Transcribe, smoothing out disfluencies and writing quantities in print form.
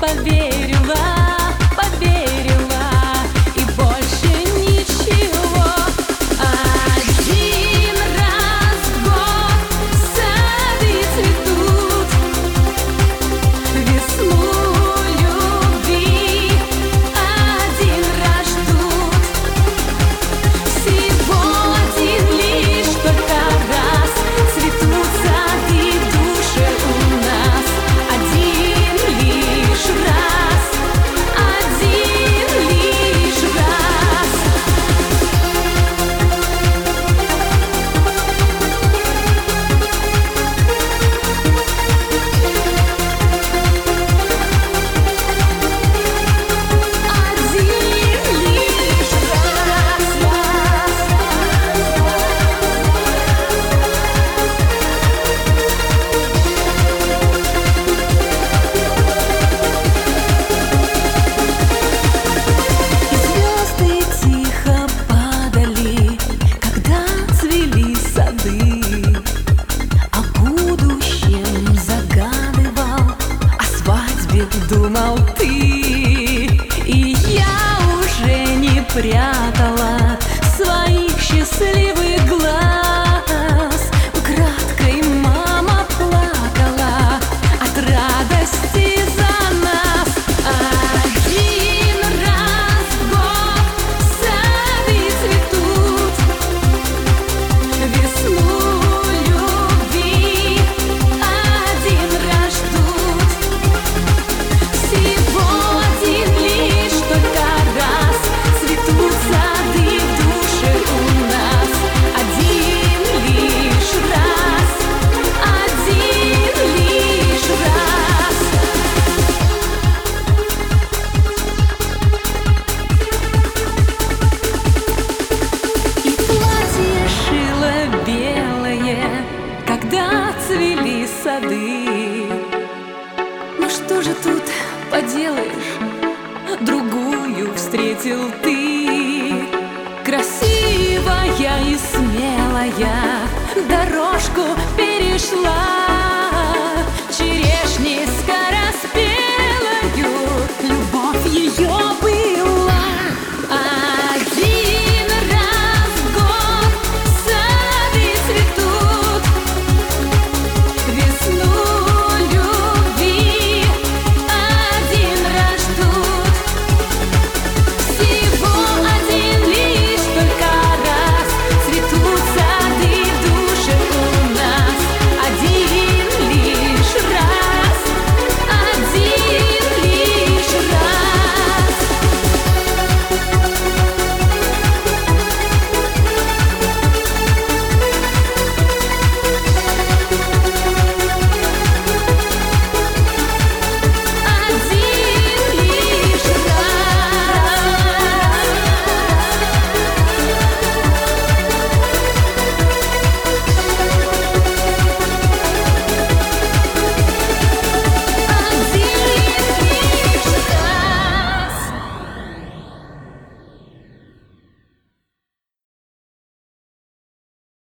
Думал ты, и я уже не прятала своих счастливых глаз. Украдкой мама плакала от радости за нас. Один раз в год сады цветут, весну любви один раз ждут. Всего один лишь только раз цветут сады в душе у нас. Один лишь раз, один лишь раз. И платье шила белое, когда цвели сады. Ну что же тут поделаешь, другую встретил ты. Красивая и смелая дорожку перешла.